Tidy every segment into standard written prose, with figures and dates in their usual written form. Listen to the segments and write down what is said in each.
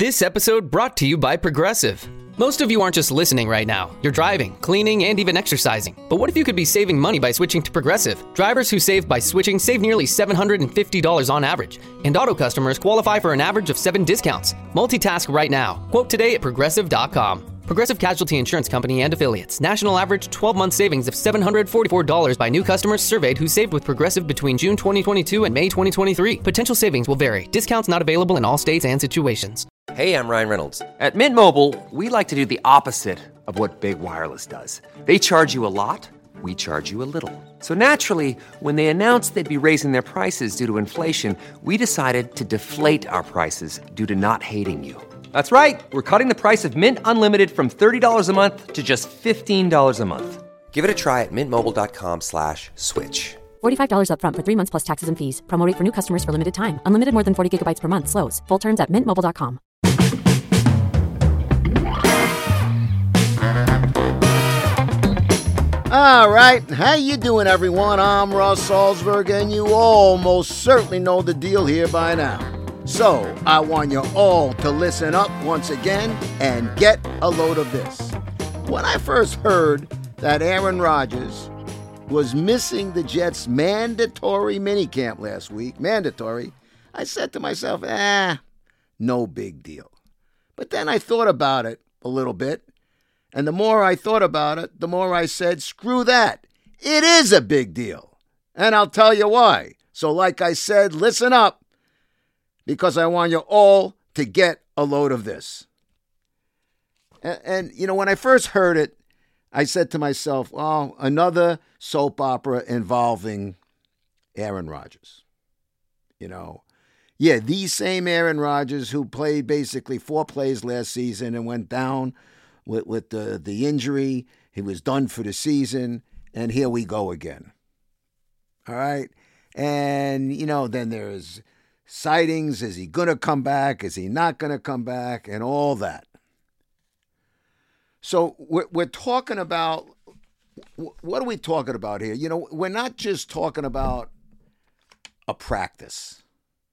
This episode brought to you by Progressive. Most of you aren't just listening right now. You're driving, cleaning, and even exercising. But what if you could be saving money by switching to Progressive? Drivers who save by switching save nearly $750 on average. And auto customers qualify for an average of 7 discounts. Multitask right now. Quote today at Progressive.com. Progressive Casualty Insurance Company and Affiliates. National average 12-month savings of $744 by new customers surveyed who saved with Progressive between June 2022 and May 2023. Potential savings will vary. Discounts not available in all states and situations. Hey, I'm Ryan Reynolds. At Mint Mobile, we like to do the opposite of what Big Wireless does. They charge you a lot, we charge you a little. So naturally, when they announced they'd be raising their prices due to inflation, we decided to deflate our prices due to not hating you. That's right. We're cutting the price of Mint Unlimited from $30 a month to just $15 a month. Give it a try at mintmobile.com/switch. $45 up front for 3 months plus taxes and fees. Promo rate for new customers for limited time. Unlimited more than 40 gigabytes per month. Slows full terms at mintmobile.com. All right, how you doing, everyone? I'm Russ Salzberg, and you all most certainly know the deal here by now. So, I want you all to listen up once again and get a load of this. When I first heard that Aaron Rodgers was missing the Jets' mandatory minicamp last week, I said to myself, no big deal. But then I thought about it a little bit, and the more I thought about it, the more I said, screw that. It is a big deal. And I'll tell you why. So like I said, listen up, because I want you all to get a load of this. And you know, when I first heard it, I said to myself, oh, another soap opera involving Aaron Rodgers. You know, yeah, the same Aaron Rodgers who played basically 4 plays last season and went down with the injury. He was done for the season, and here we go again. All right? And, you know, then there's sightings. Is he going to come back? Is he not going to come back? And all that. So we're talking about, what are we talking about here? You know, we're not just talking about a practice.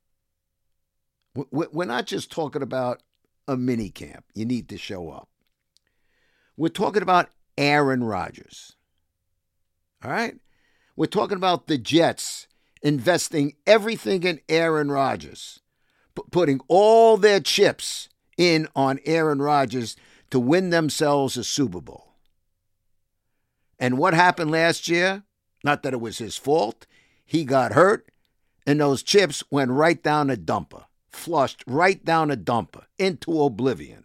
We're not just talking about a mini camp. You need to show up. We're talking about Aaron Rodgers. All right? We're talking about the Jets investing everything in Aaron Rodgers, putting all their chips in on Aaron Rodgers to win themselves a Super Bowl. And what happened last year? Not that it was his fault. He got hurt, and those chips went right down a dumper, flushed right down a dumper into oblivion.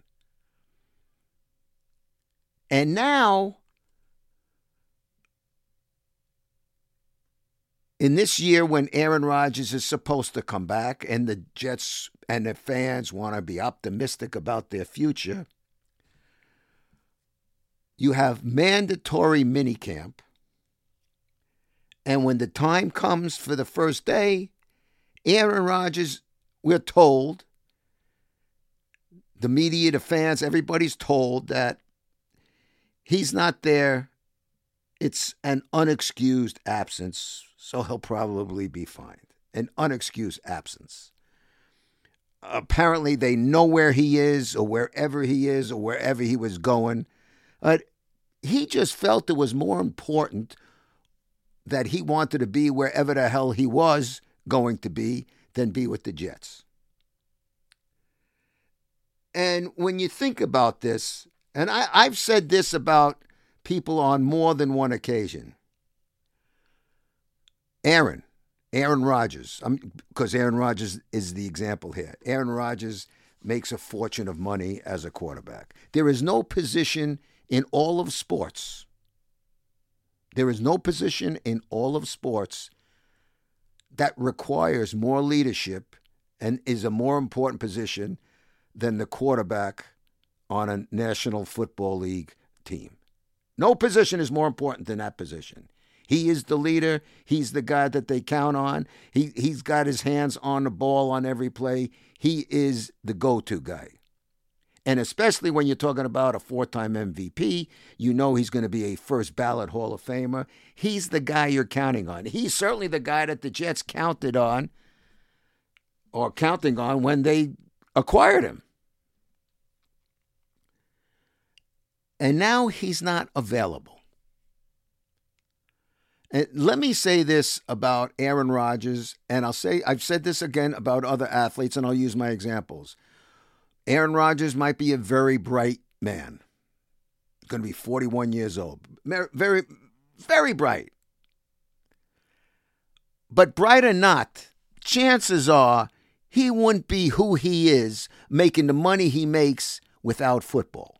And now, in this year when Aaron Rodgers is supposed to come back and the Jets and the fans want to be optimistic about their future, you have mandatory minicamp. And when the time comes for the first day, Aaron Rodgers, we're told, the media, the fans, everybody's told that he's not there. It's an unexcused absence, so he'll probably be fined. An unexcused absence. Apparently, they know where he is or wherever he is or wherever he was going. But he just felt it was more important that he wanted to be wherever the hell he was going to be than be with the Jets. And when you think about this, and I've said this about people on more than one occasion. Aaron Rodgers, because Aaron Rodgers is the example here. Aaron Rodgers makes a fortune of money as a quarterback. There is no position in all of sports. There is no position in all of sports that requires more leadership and is a more important position than the quarterback on a National Football League team. No position is more important than that position. He is the leader. He's the guy that they count on. He's got his hands on the ball on every play. He is the go-to guy. And especially when you're talking about a 4-time MVP, you know he's going to be a first ballot Hall of Famer. He's the guy you're counting on. He's certainly the guy that the Jets counted on or counting on when they acquired him. And now he's not available. And let me say this about Aaron Rodgers, and I've said this again about other athletes, and I'll use my examples. Aaron Rodgers might be a very bright man. Going to be 41 years old. Very, very bright. But bright or not, chances are he wouldn't be who he is making the money he makes without football.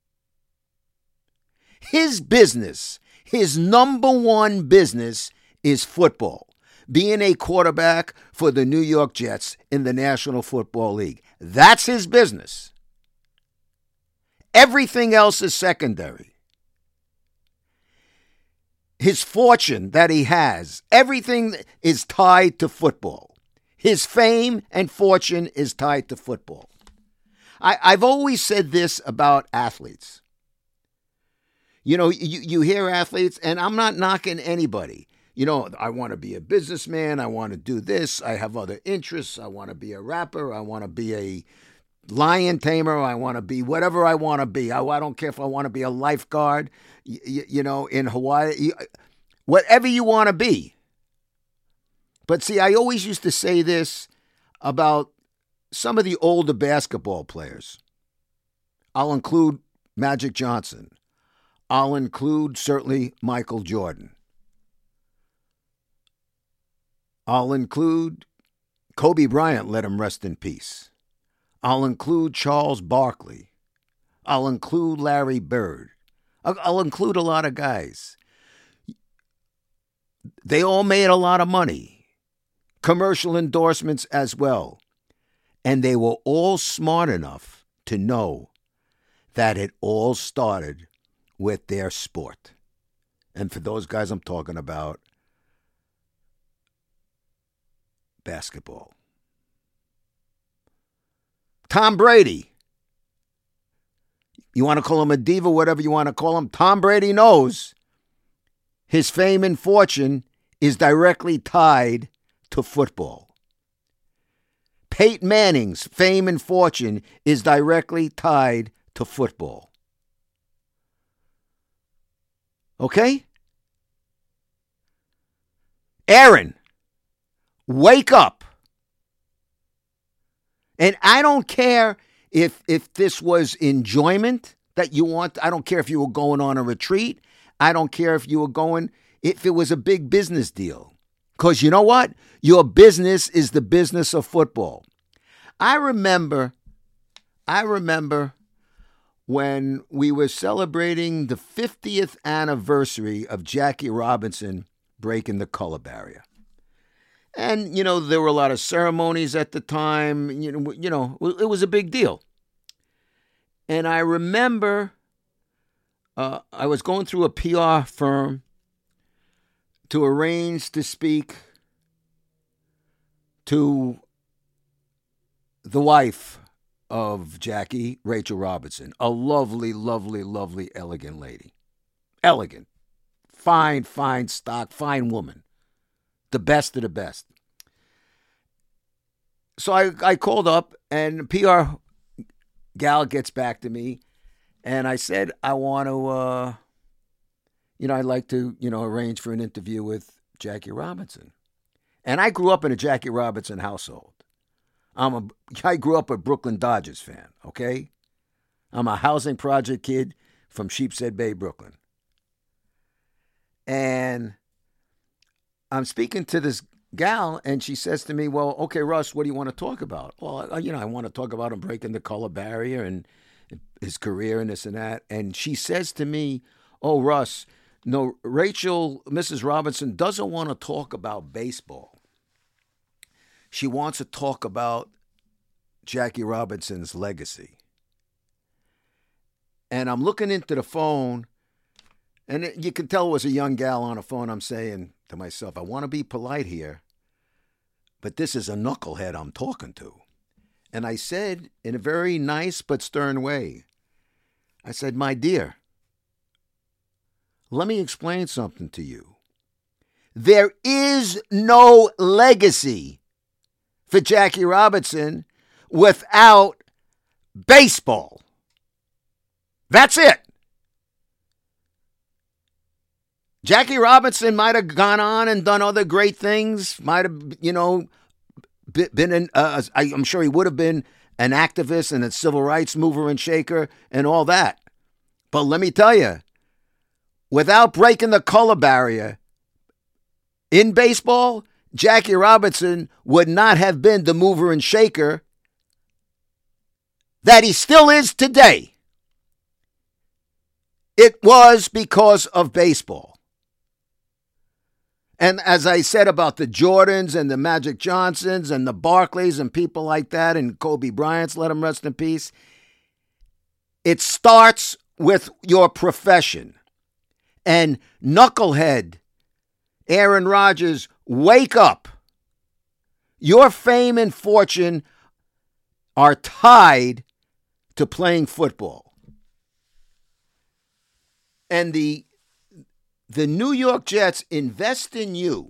His business, his number one business is football. Being a quarterback for the New York Jets in the National Football League. That's his business. Everything else is secondary. His fortune that he has, everything is tied to football. His fame and fortune is tied to football. I've always said this about athletes. You know, you hear athletes, and I'm not knocking anybody. You know, I want to be a businessman. I want to do this. I have other interests. I want to be a rapper. I want to be a lion tamer. I want to be whatever I want to be. I don't care if I want to be a lifeguard, you know, in Hawaii. Whatever you want to be. But see, I always used to say this about some of the older basketball players. I'll include Magic Johnson. I'll include certainly Michael Jordan. I'll include Kobe Bryant, let him rest in peace. I'll include Charles Barkley. I'll include Larry Bird. I'll include a lot of guys. They all made a lot of money. Commercial endorsements as well. And they were all smart enough to know that it all started with their sport. And for those guys I'm talking about, basketball. Tom Brady. You want to call him a diva, whatever you want to call him. Tom Brady knows his fame and fortune is directly tied to football. Peyton Manning's fame and fortune is directly tied to football. Okay? Aaron, wake up. And I don't care if this was enjoyment that you want. I don't care if you were going on a retreat. I don't care if it was a big business deal. Because you know what? Your business is the business of football. I remember when we were celebrating the 50th anniversary of Jackie Robinson breaking the color barrier. And, you know, there were a lot of ceremonies at the time. You know, it was a big deal. And I remember I was going through a PR firm to arrange to speak to the wife of Jackie, Rachel Robinson, a lovely, lovely, lovely, elegant lady. Elegant. Fine, fine stock, fine woman. The best of the best. So I called up, and PR gal gets back to me, and I said, I want to, I'd like to, arrange for an interview with Jackie Robinson. And I grew up in a Jackie Robinson household. I grew up a Brooklyn Dodgers fan, okay? I'm a housing project kid from Sheepshead Bay, Brooklyn. And I'm speaking to this gal, and she says to me, well, okay, Russ, what do you want to talk about? Well, I want to talk about him breaking the color barrier and his career and this and that. And she says to me, oh, Russ, no, Rachel, Mrs. Robinson doesn't want to talk about baseball. She wants to talk about Jackie Robinson's legacy. And I'm looking into the phone, and you can tell it was a young gal on the phone. I'm saying to myself, I want to be polite here, but this is a knucklehead I'm talking to. And I said in a very nice but stern way, I said, my dear, let me explain something to you. There is no legacy for Jackie Robinson without baseball. That's it. Jackie Robinson might have gone on and done other great things. Might have, been I'm sure he would have been an activist and a civil rights mover and shaker and all that. But let me tell you, without breaking the color barrier in baseball, Jackie Robinson would not have been the mover and shaker that he still is today. It was because of baseball. And as I said about the Jordans and the Magic Johnsons and the Barclays and people like that and Kobe Bryant's, let him rest in peace, it starts with your profession. And knucklehead Aaron Rodgers, wake up. Your fame and fortune are tied to playing football. And the New York Jets invest in you,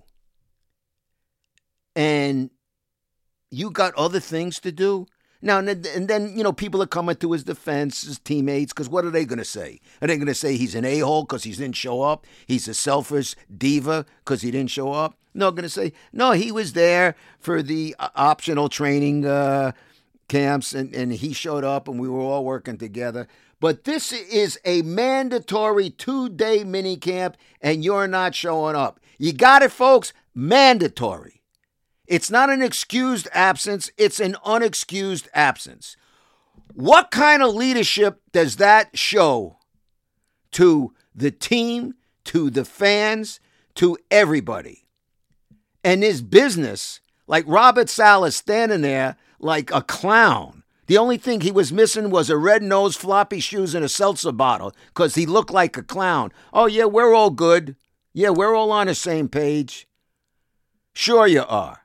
and you got other things to do. Now, and then, people are coming to his defense, his teammates, because what are they going to say? Are they going to say he's an a-hole because he didn't show up? He's a selfish diva because he didn't show up? No, going to say, no, he was there for the optional training camps, and he showed up, and we were all working together. But this is a mandatory 2-day mini camp, and you're not showing up. You got it, folks? Mandatory. It's not an excused absence. It's an unexcused absence. What kind of leadership does that show to the team, to the fans, to everybody? And this business, like Robert Saleh standing there like a clown. The only thing he was missing was a red nose, floppy shoes, and a seltzer bottle because he looked like a clown. Oh, yeah, we're all good. Yeah, we're all on the same page. Sure you are.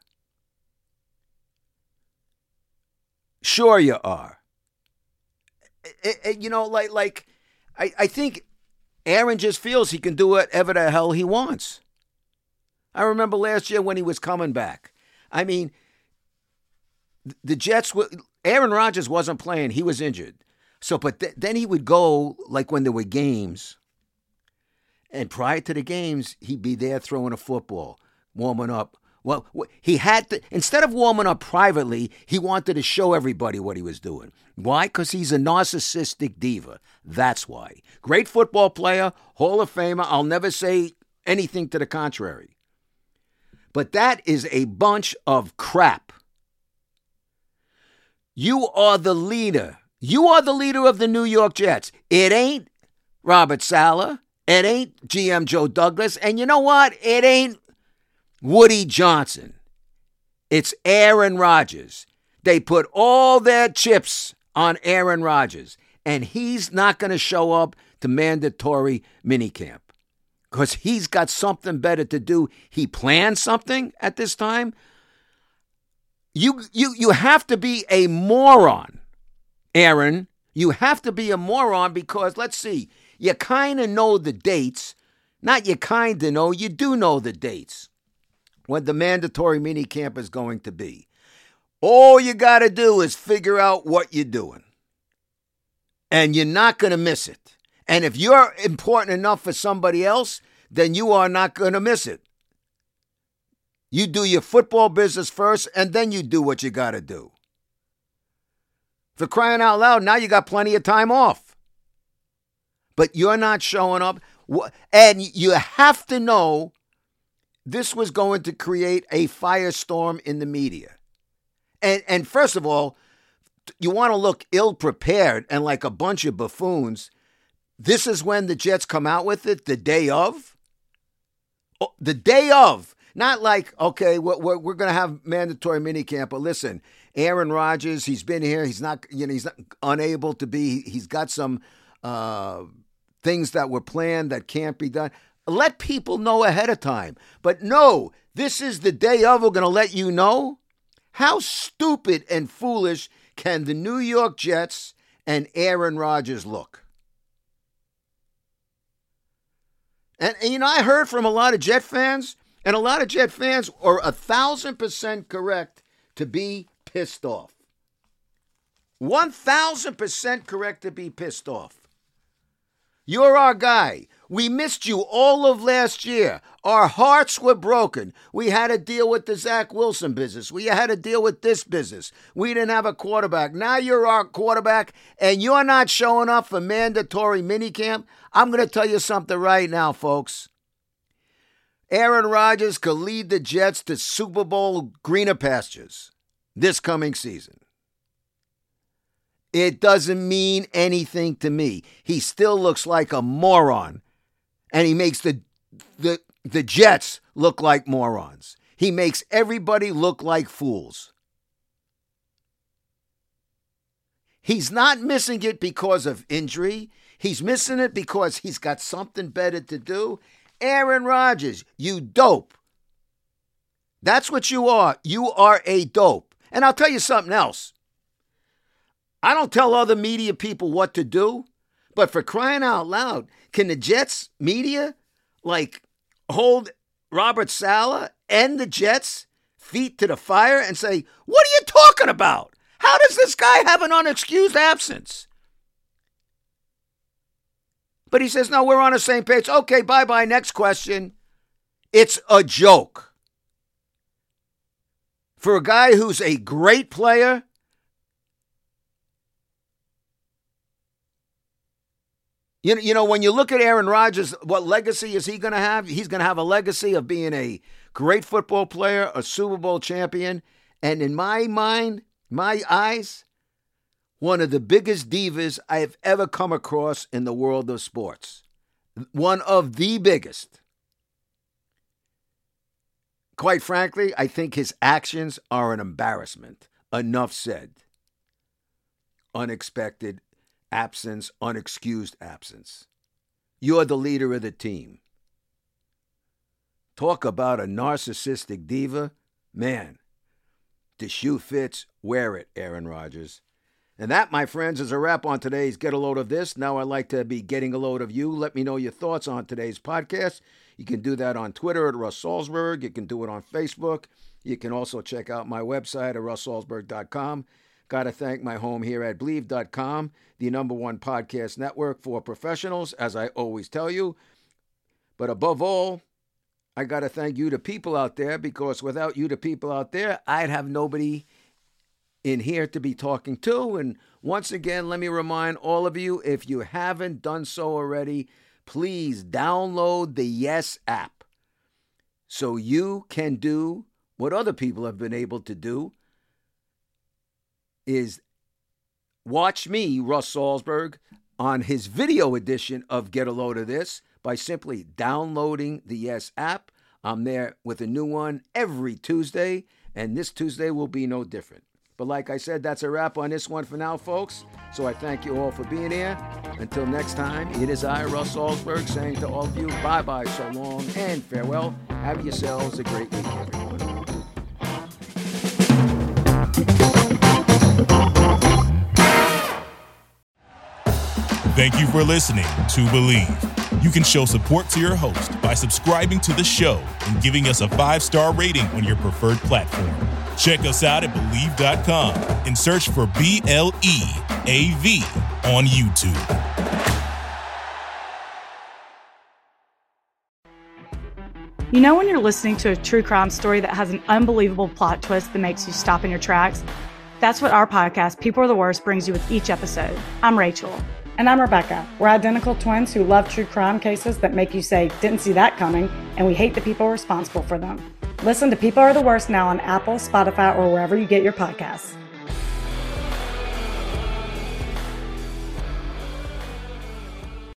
Sure you are. I think Aaron just feels he can do whatever the hell he wants. I remember last year when he was coming back. I mean, the Jets were... Aaron Rodgers wasn't playing. He was injured. So, but then he would go, like when there were games. And prior to the games, he'd be there throwing a football, warming up. Well, he had to, instead of warming up privately, he wanted to show everybody what he was doing. Why? Because he's a narcissistic diva. That's why. Great football player, Hall of Famer. I'll never say anything to the contrary. But that is a bunch of crap. You are the leader. You are the leader of the New York Jets. It ain't Robert Saleh. It ain't GM Joe Douglas. And you know what? It ain't Woody Johnson. It's Aaron Rodgers. They put all their chips on Aaron Rodgers. And he's not going to show up to mandatory minicamp because he's got something better to do. He planned something at this time. You have to be a moron, Aaron. You have to be a moron because, let's see, you kind of know the dates. Not you kind of know, you do know the dates when the mandatory minicamp is going to be. All you got to do is figure out what you're doing. And you're not going to miss it. And if you're important enough for somebody else, then you are not going to miss it. You do your football business first, and then you do what you got to do. For crying out loud, now you got plenty of time off. But you're not showing up. And you have to know this was going to create a firestorm in the media. And first of all, you want to look ill-prepared and like a bunch of buffoons. This is when the Jets come out with it, the day of? Oh, the day of. Not like, okay, we're going to have mandatory minicamp, but listen, Aaron Rodgers, he's been here. He's not unable to be. He's got some things that were planned that can't be done. Let people know ahead of time. But no, this is the day of. We're going to let you know. How stupid and foolish can the New York Jets and Aaron Rodgers look? And I heard from a lot of Jet fans. And a lot of Jet fans are 1,000% correct to be pissed off. 1,000% correct to be pissed off. You're our guy. We missed you all of last year. Our hearts were broken. We had to deal with the Zach Wilson business. We had to deal with this business. We didn't have a quarterback. Now you're our quarterback, and you're not showing up for mandatory minicamp. I'm going to tell you something right now, folks. Aaron Rodgers could lead the Jets to Super Bowl greener pastures this coming season. It doesn't mean anything to me. He still looks like a moron, and he makes the Jets look like morons. He makes everybody look like fools. He's not missing it because of injury. He's missing it because he's got something better to do. Aaron Rodgers, you dope. That's what you are. You are a dope. And I'll tell you something else. I don't tell other media people what to do, but for crying out loud, can the Jets media hold Robert Saleh and the Jets feet to the fire and say, what are you talking about? How does this guy have an unexcused absence? But he says, no, we're on the same page. Okay, bye-bye, next question. It's a joke. For a guy who's a great player, you know, when you look at Aaron Rodgers, what legacy is he going to have? He's going to have a legacy of being a great football player, a Super Bowl champion, and in my mind, my eyes, one of the biggest divas I have ever come across in the world of sports. One of the biggest. Quite frankly, I think his actions are an embarrassment. Enough said. Unexpected absence, unexcused absence. You're the leader of the team. Talk about a narcissistic diva. Man, the shoe fits, wear it, Aaron Rodgers. And that, my friends, is a wrap on today's Get a Load of This. Now I'd like to be getting a load of you. Let me know your thoughts on today's podcast. You can do that on Twitter at Russ Salzberg. You can do it on Facebook. You can also check out my website at russsalzberg.com. Got to thank my home here at Believe.com, the #1 podcast network for professionals, as I always tell you. But above all, I got to thank you, the people out there, because without you, the people out there, I'd have nobody in here to be talking to. And once again, let me remind all of you, if you haven't done so already, please download the Yes app so you can do what other people have been able to do, is watch me, Russ Salzberg, on his video edition of Get a Load of This by simply downloading the Yes app. I'm there with a new one every Tuesday, and this Tuesday will be no different. But like I said, that's a wrap on this one for now, folks. So I thank you all for being here. Until next time, it is I, Russ Salzberg, saying to all of you, bye-bye, so long, and farewell. Have yourselves a great week, everyone. Thank you for listening to Believe. You can show support to your host by subscribing to the show and giving us a 5-star rating on your preferred platform. Check us out at Believe.com and search for BLEAV on YouTube. You know when you're listening to a true crime story that has an unbelievable plot twist that makes you stop in your tracks? That's what our podcast, People Are the Worst, brings you with each episode. I'm Rachel. And I'm Rebecca. We're identical twins who love true crime cases that make you say, didn't see that coming, and we hate the people responsible for them. Listen to People Are the Worst now on Apple, Spotify, or wherever you get your podcasts.